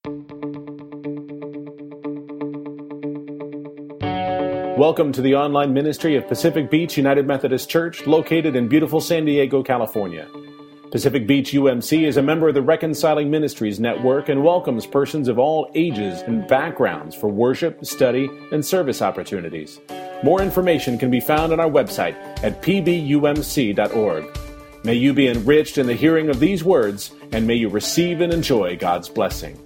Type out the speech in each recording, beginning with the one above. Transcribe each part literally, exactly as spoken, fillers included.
Welcome to the online ministry of Pacific Beach United Methodist Church, located in beautiful San Diego, California. Pacific Beach U M C is a member of the Reconciling Ministries Network and welcomes persons of all ages and backgrounds for worship, study, and service opportunities. More information can be found on our website at p b u m c dot org. May you be enriched in the hearing of these words, and may you receive and enjoy God's blessing.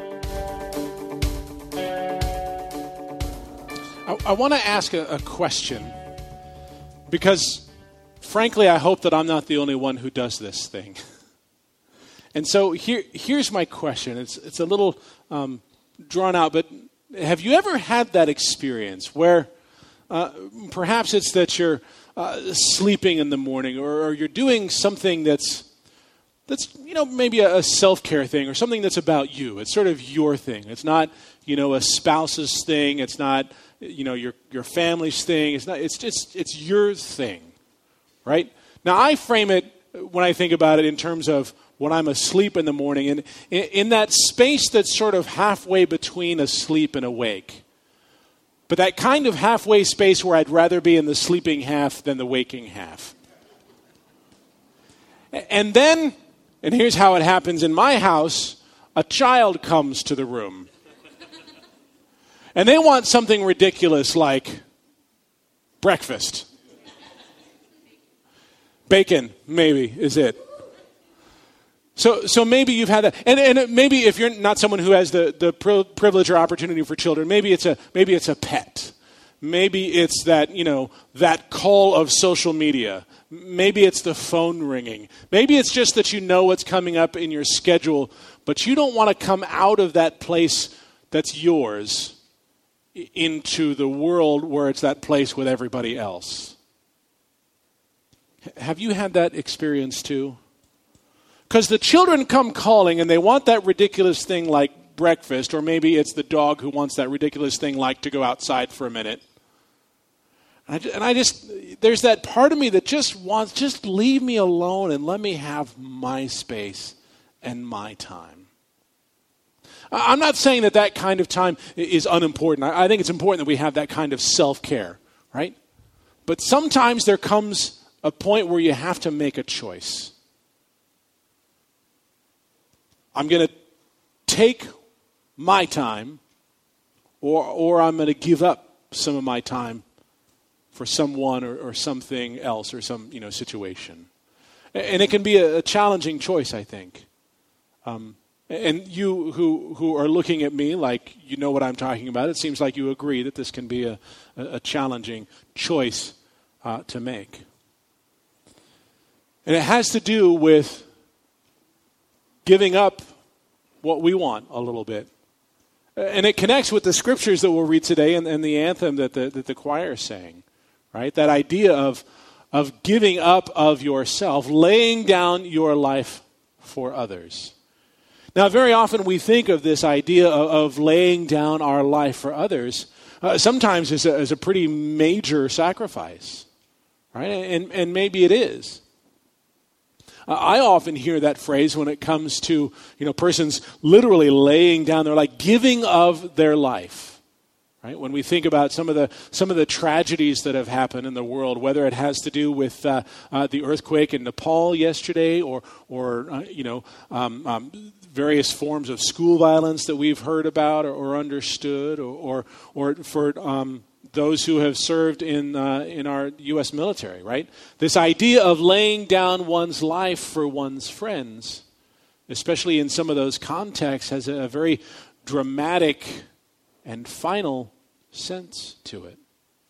I, I want to ask a, a question, because frankly, I hope that I'm not the only one who does this thing. And so here, here's my question. It's it's a little um, drawn out, but have you ever had that experience where uh, perhaps it's that you're uh, sleeping in the morning, or, or you're doing something that's that's you know maybe a, a self-care thing, or something that's about you. It's sort of your thing. It's not you know a spouse's thing. It's not you know your your family's thing. It's not. It's just it's your thing. Right? Now, I frame it, when I think about it, in terms of when I'm asleep in the morning, and in, in that space that's sort of halfway between asleep and awake. But that kind of halfway space where I'd rather be in the sleeping half than the waking half. And then, and here's how it happens in my house, a child comes to the room. And they want something ridiculous like breakfast. Bacon, maybe, is it. So so maybe you've had that. And and maybe if you're not someone who has the, the privilege or opportunity for children, maybe it's a maybe it's a pet. Maybe it's that, you know, that call of social media. Maybe it's the phone ringing. Maybe it's just that you know what's coming up in your schedule, but you don't want to come out of that place that's yours into the world where it's that place with everybody else. Have you had that experience too? Because the children come calling and they want that ridiculous thing like breakfast, or maybe it's the dog who wants that ridiculous thing like to go outside for a minute. And I, and I just, there's that part of me that just wants, just leave me alone and let me have my space and my time. I'm not saying that that kind of time is unimportant. I think it's important that we have that kind of self-care, right? But sometimes there comes a point where you have to make a choice. I'm going to take my time, or or I'm going to give up some of my time for someone or, or something else, or some you know situation. And it can be a, a challenging choice, I think. Um, and you who who are looking at me like you know what I'm talking about, it seems like you agree that this can be a, a, a challenging choice uh, to make. And it has to do with giving up what we want a little bit. And it connects with the scriptures that we'll read today, and, and the anthem that the, that the choir sang, right? That idea of, of giving up of yourself, laying down your life for others. Now, very often we think of this idea of, of laying down our life for others, uh, sometimes as a, as a pretty major sacrifice, right? And, and maybe it is. I often hear that phrase when it comes to, you know, persons literally laying down their life, giving of their life, right? When we think about some of the some of the tragedies that have happened in the world, whether it has to do with uh, uh, the earthquake in Nepal yesterday, or or uh, you know um, um, various forms of school violence that we've heard about or, or understood, or or, or for um, those who have served in uh, in our U S military, right? This idea of laying down one's life for one's friends, especially in some of those contexts, has a very dramatic and final sense to it.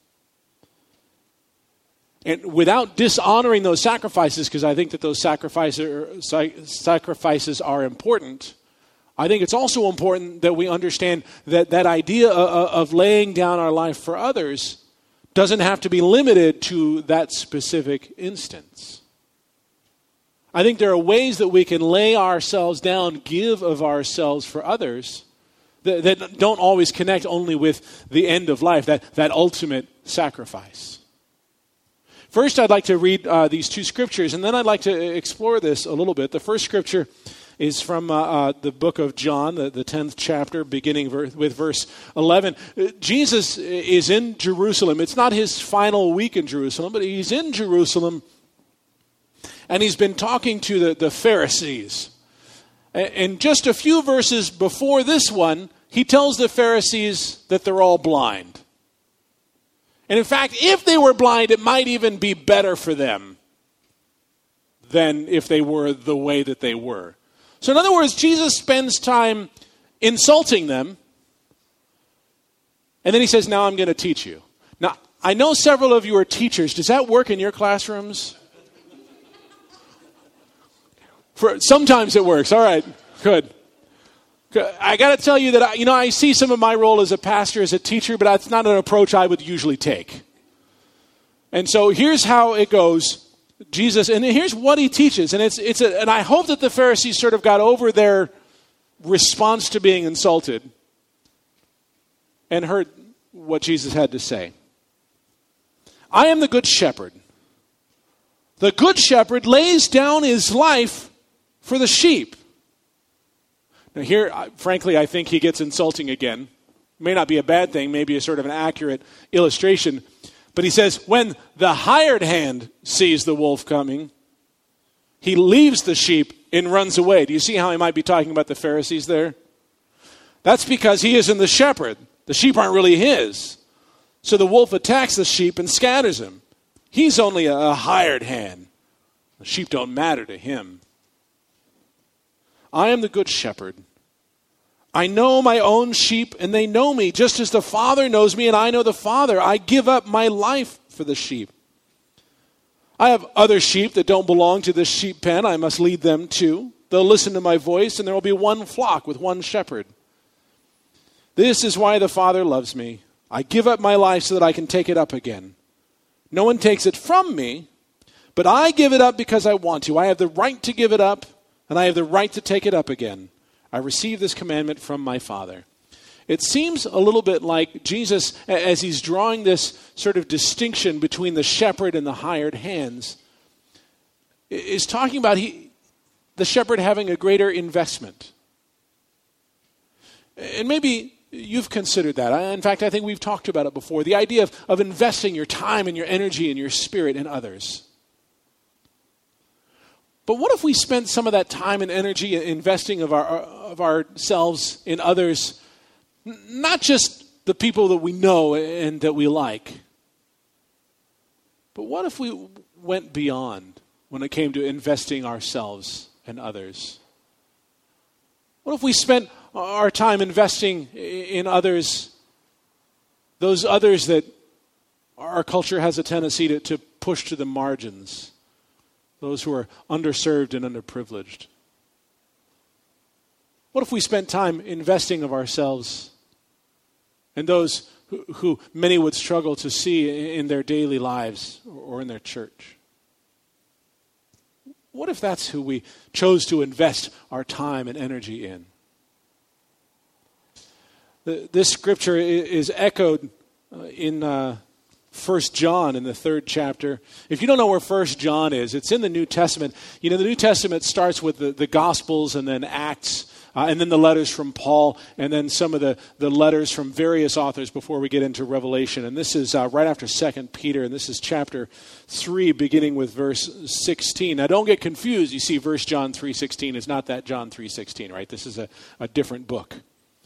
And without dishonoring those sacrifices, because I think that those sacrifices sacrifices are important, I think it's also important that we understand that that idea of, of laying down our life for others doesn't have to be limited to that specific instance. I think there are ways that we can lay ourselves down, give of ourselves for others, that, that don't always connect only with the end of life, that, that ultimate sacrifice. First, I'd like to read uh, these two scriptures, and then I'd like to explore this a little bit. The first scripture is from uh, uh, the book of John, the, the tenth chapter, beginning ver- with verse eleven. Uh, Jesus is in Jerusalem. It's not his final week in Jerusalem, but he's in Jerusalem, and he's been talking to the, the Pharisees. And, and just a few verses before this one, he tells the Pharisees that they're all blind. And in fact, if they were blind, it might even be better for them than if they were the way that they were. So in other words, Jesus spends time insulting them, and then he says, now I'm going to teach you. Now, I know several of you are teachers. Does that work in your classrooms? For, sometimes it works. All right, good. I got to tell you that, I, you know, I see some of my role as a pastor, as a teacher, but that's not an approach I would usually take. And so here's how it goes. Jesus, and here's what he teaches, and it's it's a, and I hope that the Pharisees sort of got over their response to being insulted and heard what Jesus had to say. I am the good shepherd. The good shepherd lays down his life for the sheep. Now here, frankly, I think he gets insulting again. May not be a bad thing, maybe a sort of an accurate illustration. But he says, when the hired hand sees the wolf coming, he leaves the sheep and runs away. Do you see how he might be talking about the Pharisees there? That's because he isn't the shepherd. The sheep aren't really his. So the wolf attacks the sheep and scatters them. He's only a hired hand. The sheep don't matter to him. I am the good shepherd. I know my own sheep, and they know me, just as the Father knows me, and I know the Father. I give up my life for the sheep. I have other sheep that don't belong to this sheep pen. I must lead them too. They'll listen to my voice, and there will be one flock with one shepherd. This is why the Father loves me. I give up my life so that I can take it up again. No one takes it from me, but I give it up because I want to. I have the right to give it up, and I have the right to take it up again. I received this commandment from my Father. It seems a little bit like Jesus, as he's drawing this sort of distinction between the shepherd and the hired hands, is talking about he, the shepherd having a greater investment. And maybe you've considered that. In fact, I think we've talked about it before. The idea of, of investing your time and your energy and your spirit in others. But what if we spent some of that time and energy investing of our of ourselves in others, not just the people that we know and that we like, but what if we went beyond when it came to investing ourselves in others? What if we spent our time investing in others, those others that our culture has a tendency to, to push to the margins? Those who are underserved and underprivileged. What if we spent time investing of ourselves in those who, who many would struggle to see in their daily lives or in their church? What if that's who we chose to invest our time and energy in? This scripture is echoed in uh, First John in the third chapter. If you don't know where First John is, it's in the New Testament. You know, the New Testament starts with the, the Gospels and then Acts, uh, and then the letters from Paul, and then some of the, the letters from various authors before we get into Revelation. And this is uh, right after Second Peter, and this is chapter three, beginning with verse sixteen. Now, don't get confused. You see, First John three sixteen is not that John three sixteen, right? This is a, a different book.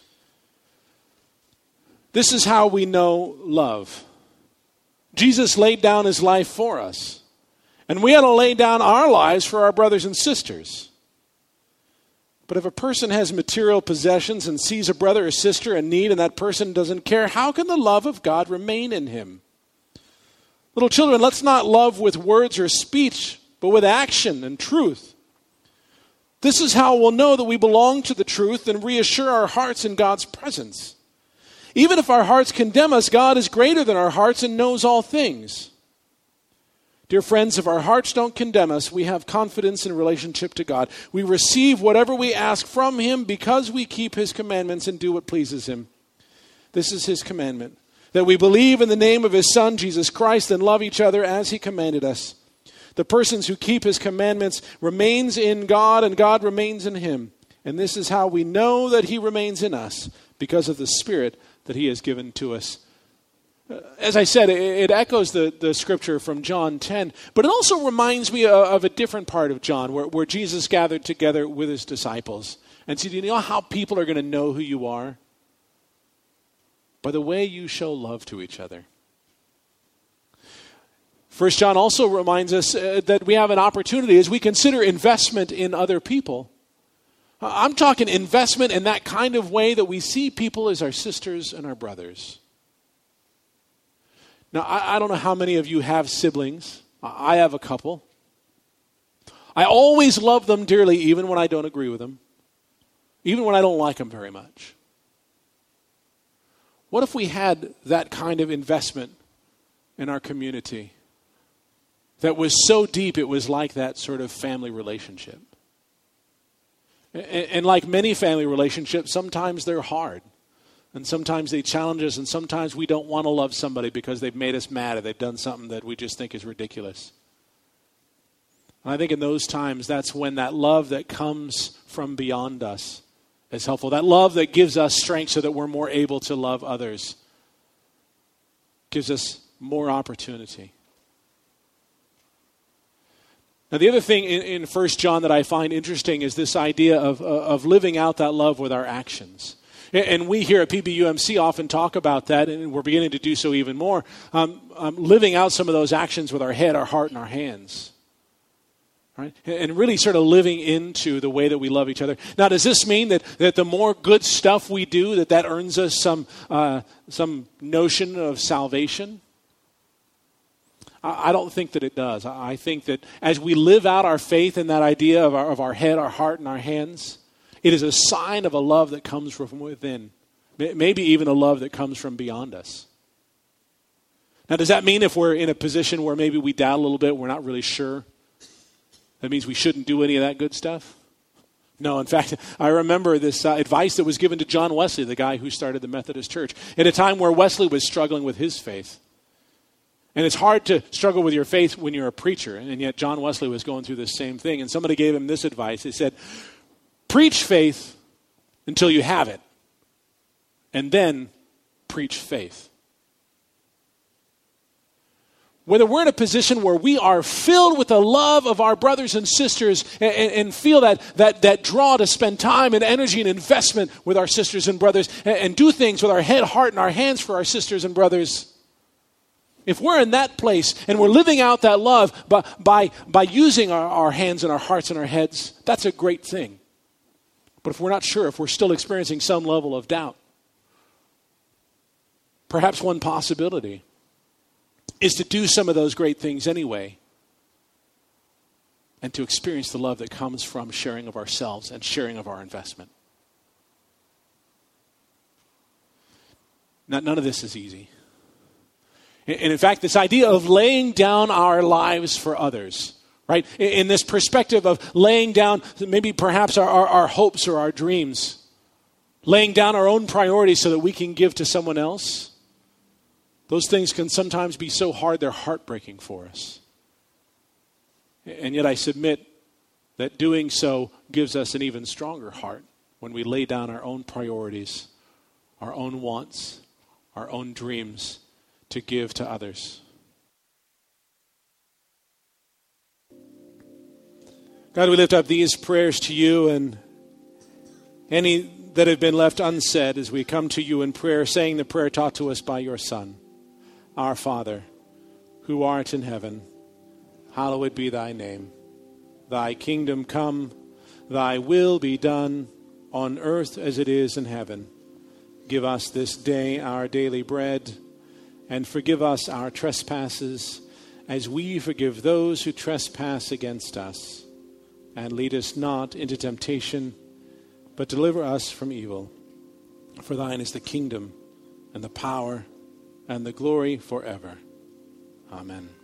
This is how we know love. Jesus laid down his life for us. And we ought to lay down our lives for our brothers and sisters. But if a person has material possessions and sees a brother or sister in need and that person doesn't care, how can the love of God remain in him? Little children, let's not love with words or speech, but with action and truth. This is how we'll know that we belong to the truth and reassure our hearts in God's presence. Even if our hearts condemn us, God is greater than our hearts and knows all things. Dear friends, if our hearts don't condemn us, we have confidence in relationship to God. We receive whatever we ask from him because we keep his commandments and do what pleases him. This is his commandment, that we believe in the name of his Son, Jesus Christ, and love each other as he commanded us. The persons who keep his commandments remains in God, and God remains in him. And this is how we know that he remains in us, because of the Spirit that he has given to us. As I said, it echoes the, the scripture from John ten, but it also reminds me of a different part of John where, where Jesus gathered together with his disciples and said, you know how people are going to know who you are? By the way you show love to each other. First John also reminds us uh, that we have an opportunity as we consider investment in other people. I'm talking investment in that kind of way that we see people as our sisters and our brothers. Now, I, I don't know how many of you have siblings. I have a couple. I always love them dearly, even when I don't agree with them, even when I don't like them very much. What if we had that kind of investment in our community that was so deep it was like that sort of family relationship? And, and like many family relationships, sometimes they're hard. And sometimes they challenge us, and sometimes we don't want to love somebody because they've made us mad or they've done something that we just think is ridiculous. And I think in those times, that's when that love that comes from beyond us is helpful. That love that gives us strength so that we're more able to love others gives us more opportunity. Now, the other thing in, in First John that I find interesting is this idea of, uh, of living out that love with our actions. And we here at P B U M C often talk about that, and we're beginning to do so even more, um, um, living out some of those actions with our head, our heart, and our hands. Right? And really sort of living into the way that we love each other. Now, does this mean that, that the more good stuff we do, that that earns us some, uh, some notion of salvation? I, I don't think that it does. I think that as we live out our faith in that idea of our, of our head, our heart, and our hands, it is a sign of a love that comes from within. Maybe even a love that comes from beyond us. Now, does that mean if we're in a position where maybe we doubt a little bit, we're not really sure, that means we shouldn't do any of that good stuff? No, in fact, I remember this uh, advice that was given to John Wesley, the guy who started the Methodist Church, at a time where Wesley was struggling with his faith. And it's hard to struggle with your faith when you're a preacher, and yet John Wesley was going through the same thing. And somebody gave him this advice. He said, preach faith until you have it, and then preach faith. Whether we're in a position where we are filled with the love of our brothers and sisters and, and feel that, that, that draw to spend time and energy and investment with our sisters and brothers and, and do things with our head, heart, and our hands for our sisters and brothers, if we're in that place and we're living out that love by, by, by using our, our hands and our hearts and our heads, that's a great thing. But if we're not sure, if we're still experiencing some level of doubt, perhaps one possibility is to do some of those great things anyway and to experience the love that comes from sharing of ourselves and sharing of our investment. Now, none of this is easy. And in fact, this idea of laying down our lives for others, right? In this perspective of laying down maybe perhaps our, our, our hopes or our dreams, laying down our own priorities so that we can give to someone else, those things can sometimes be so hard they're heartbreaking for us. And yet I submit that doing so gives us an even stronger heart when we lay down our own priorities, our own wants, our own dreams to give to others. God, we lift up these prayers to you and any that have been left unsaid as we come to you in prayer, saying the prayer taught to us by your Son. Our Father, who art in heaven, hallowed be thy name. Thy kingdom come, thy will be done on earth as it is in heaven. Give us this day our daily bread, and forgive us our trespasses as we forgive those who trespass against us. And lead us not into temptation, but deliver us from evil. For thine is the kingdom and the power and the glory forever. Amen.